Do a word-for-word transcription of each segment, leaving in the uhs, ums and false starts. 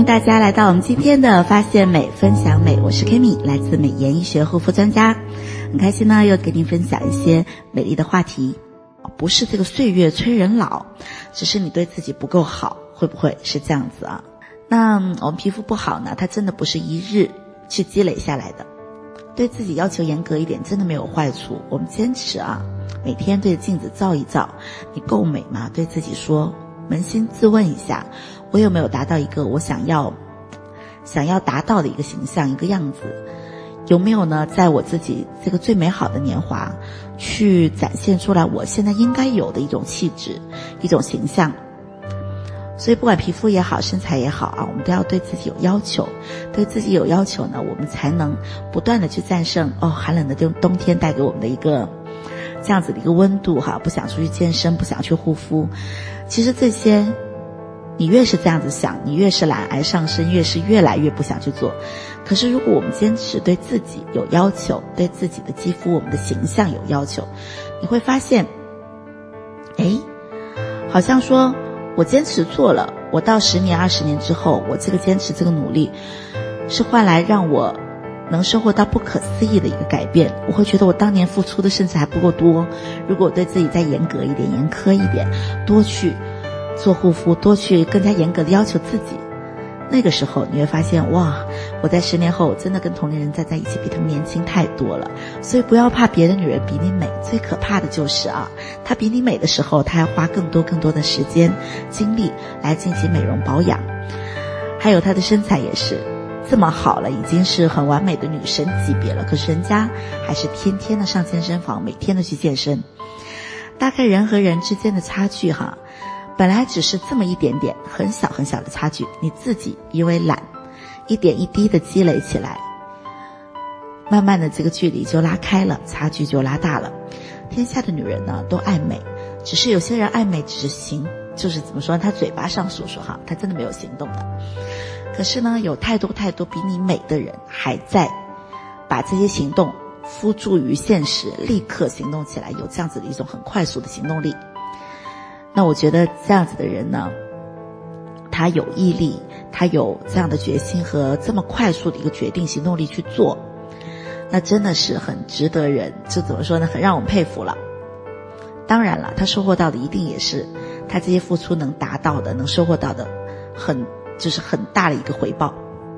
大家来到我们今天的发现美分享美，我是 Kimi， 来自美颜医学护肤专家，很开心呢又给您分享一些美丽的话题。不是这个岁月催人老，只是你对自己不够好，会不会是这样子啊？那我们皮肤不好呢，它真的不是一日去积累下来的，对自己要求严格一点真的没有坏处。我们坚持啊，每天对着镜子照一照，你够美吗？对自己说，扪心自问一下，我有没有达到一个我想要想要达到的一个形象，一个样子？有没有呢，在我自己这个最美好的年华去展现出来我现在应该有的一种气质，一种形象？所以不管皮肤也好，身材也好啊，我们都要对自己有要求。对自己有要求呢，我们才能不断的去战胜哦寒冷的冬冬天带给我们的一个这样子的一个温度哈，不想出去健身，不想去护肤。其实这些你越是这样子想，你越是懒癌上升，越是越来越不想去做。可是如果我们坚持对自己有要求，对自己的肌肤我们的形象有要求，你会发现诶好像说我坚持做了，我到十年二十年之后，我这个坚持这个努力是换来让我能收获到不可思议的一个改变。我会觉得我当年付出的甚至还不够多，如果我对自己再严格一点，严苛一点，多去做护肤，多去更加严格的要求自己，那个时候你会发现，哇，我在十年后真的跟同龄人站在一起比他们年轻太多了。所以不要怕别的女人比你美，最可怕的就是啊，她比你美的时候，她要花更多更多的时间精力来进行美容保养。还有她的身材也是这么好了，已经是很完美的女神级别了，可是人家还是天天的上健身房，每天的去健身。大概人和人之间的差距哈，本来只是这么一点点很小很小的差距，你自己因为懒一点一滴的积累起来，慢慢的这个距离就拉开了，差距就拉大了。天下的女人呢都爱美，只是有些人爱美只是行，就是怎么说，她嘴巴上说说哈，她真的没有行动的。可是呢，有太多太多比你美的人还在把这些行动付诸于现实，立刻行动起来，有这样子的一种很快速的行动力。那我觉得这样子的人呢，他有毅力，他有这样的决心和这么快速的一个决定行动力去做，那真的是很值得人，这怎么说呢，很让我们佩服了。当然了，他收获到的一定也是他这些付出能达到的，能收获到的很就是很大的一个回报。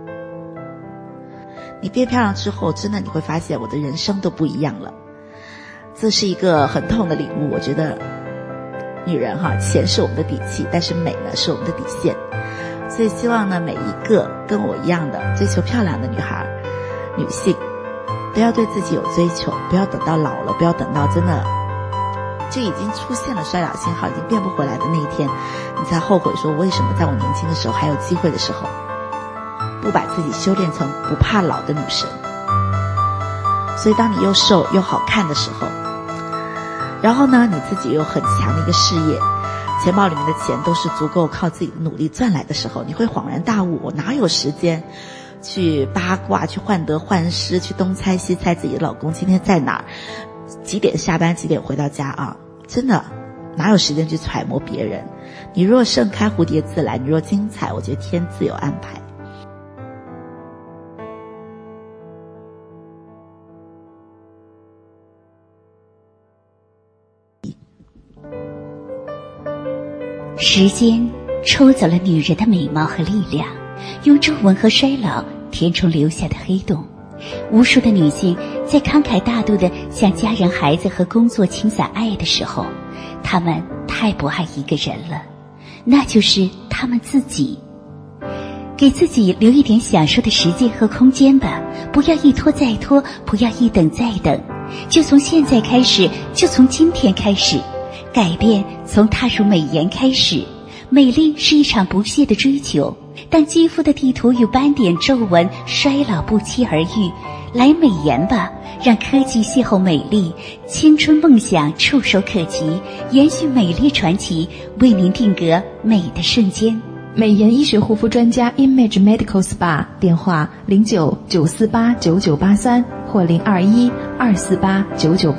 你变漂亮之后，真的你会发现我的人生都不一样了，这是一个很痛的领悟。我觉得女人哈，钱是我们的底气，但是美呢是我们的底线。所以希望呢，每一个跟我一样的追求漂亮的女孩、女性，都要对自己有追求，不要等到老了，不要等到真的就已经出现了衰老信号，已经变不回来的那一天，你才后悔说，为什么在我年轻的时候还有机会的时候，不把自己修炼成不怕老的女神。所以当你又瘦又好看的时候，然后呢，你自己有很强的一个事业，钱包里面的钱都是足够靠自己的努力赚来的时候，你会恍然大悟，我哪有时间去八卦，去患得患失，去东猜西猜自己的老公今天在哪儿，几点下班几点回到家啊？真的哪有时间去揣摩别人。你若盛开蝴蝶自来，你若精彩，我觉得天自有安排。 时间抽走了女人的美貌和力量，用皱纹和衰老填充留下的黑洞。无数的女性在慷慨大度地向家人、孩子和工作倾洒爱的时候，她们太不爱一个人了，那就是她们自己。给自己留一点享受的时间和空间吧，不要一拖再拖，不要一等再等，就从现在开始，就从今天开始。改变从踏入美颜开始。美丽是一场不懈的追求，当肌肤的地图有斑点、皱纹、衰老不期而遇，来美颜吧，让科技邂逅美丽，青春梦想触手可及，延续美丽传奇，为您定格美的瞬间。 美颜医学护肤专家 Image Medical Spa， 电话零九九四八九九八三或零二一二四八九九。